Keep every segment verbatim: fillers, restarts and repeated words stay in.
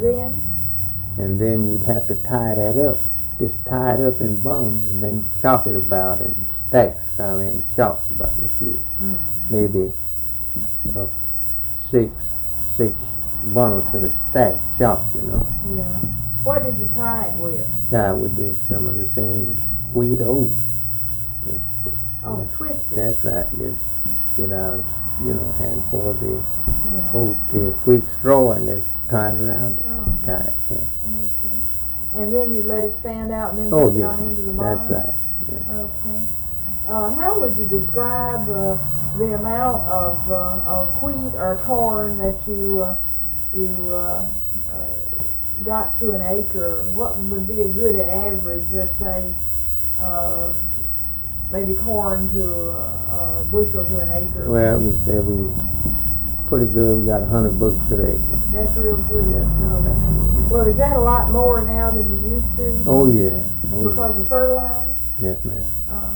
then? And then you'd have to tie that up. Just tie it up in bundles and then shock it about in stacks, kind of in shocks about in the field. Mm. Maybe of six, six bundles to the stack, shock, you know. Yeah. What did you tie it with? Tie with this, some of the same wheat oats. Just, Oh, just- twisted. That's right. Just get out, a, you know, handful of the Yeah. oat, the wheat straw, and just tie it around it. Oh. Tie it, yeah. Okay. And then you let it stand out and then Oh, take it yeah. on into the barn? That's right. Yeah. Okay. Uh, how would you describe uh, the amount of, uh, of wheat or corn that you uh, you uh, uh, got to an acre? What would be a good average? Let's say uh, maybe corn to a, a bushel to an acre. Well, we said we pretty good. We got a hundred bushels to the acre. That's real good. Yes, ma'am. Okay. Well, is that a lot more now than you used to? Oh yeah. Oh, Because of fertilizer? yeah. Yes, ma'am. Uh-huh.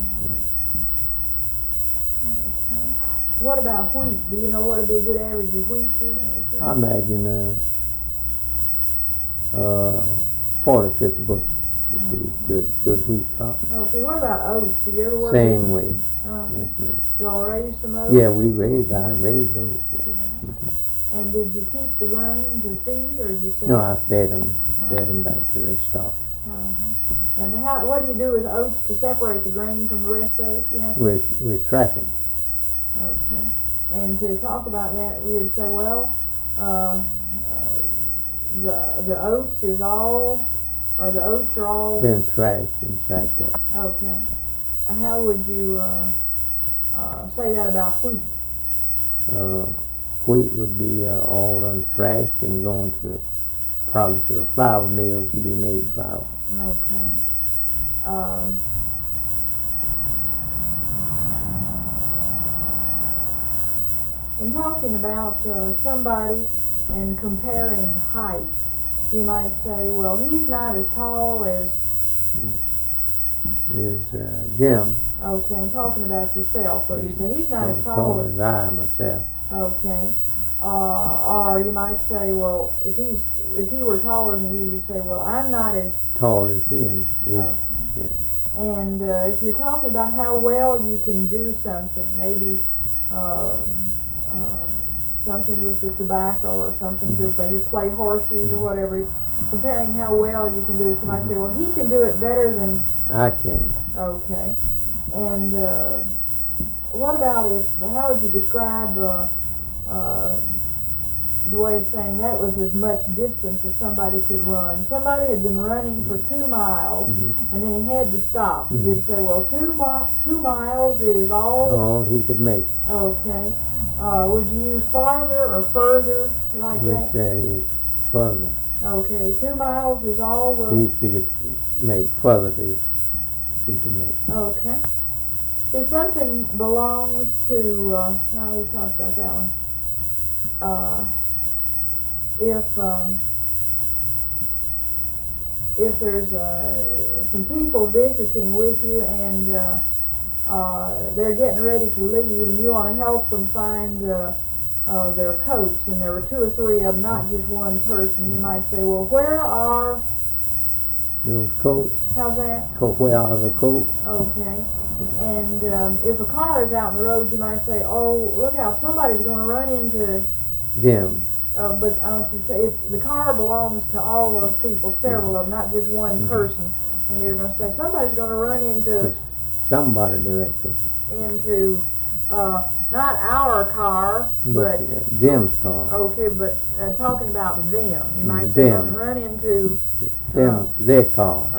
Okay. What about wheat? Do you know what would be a good average of wheat to an acre? I imagine uh, uh, forty, fifty bushels would be good, good wheat crop. Okay. What about oats? Have you ever worked Same with way. Uh, Yes, ma'am. You all raised some oats? Yeah, we raised. I raised those. Yeah. Yeah. Mhm. And did you keep the grain to feed, or did you sell? No, I fed them, Uh, fed them back to the stock. Uh-huh. And how? What do you do with oats to separate the grain from the rest of it? You have to, We we thrash them. okay. And to talk about that, we would say, well, uh, uh, the the oats is all, or the oats are all. Been thrashed and sacked up. Okay. How would you uh, uh, say that about wheat? Uh, wheat would be uh, all done thrashed and going to probably to the flour mills to be made flour. Okay. Um, in talking about uh, somebody and comparing height, you might say, well, he's not as tall as, Is uh, Jim. okay, and talking about yourself, so you say he's not as tall, tall as I myself. okay. Uh, or you might say, well, if he's if he were taller than you, you'd say, well, I'm not as Tall as him. Is, Oh. yeah. And uh, if you're talking about how well you can do something, maybe uh, uh, something with the tobacco or something to maybe play horseshoes or whatever, comparing how well you can do it, you might say, well, he can do it better than, I can. okay. And uh, what about if, how would you describe uh, uh, the way of saying that was as much distance as somebody could run? Somebody had been running for two miles, Mhm. and then he had to stop. Mhm. You'd say, well, two, mi- two miles is all, All he could make. okay. Uh, would you use farther or further like We that? say it's further. Okay, two miles is all the, He, he could make further than he could make. okay. If something belongs to, uh, no, we talked about that one. Uh, if, um, if there's uh, some people visiting with you and uh, uh, they're getting ready to leave and you want to help them find uh, uh, their coats, and there were two or three of them, not just one person, you might say, well, where are, Those coats, how's that? co- where are the coats? Okay. And um, if a car is out in the road, you might say, oh, look out, somebody's going to run into, Jim. uh, but I want you to say, if the car belongs to all those people, several of them, not just one Mhm. person, and you're going to say, somebody's going to run into, Just somebody directly. into, uh, not our car, But but, uh, Jim's car. okay, but uh, talking about them, you might Mhm, say, them. run into, Them, their car.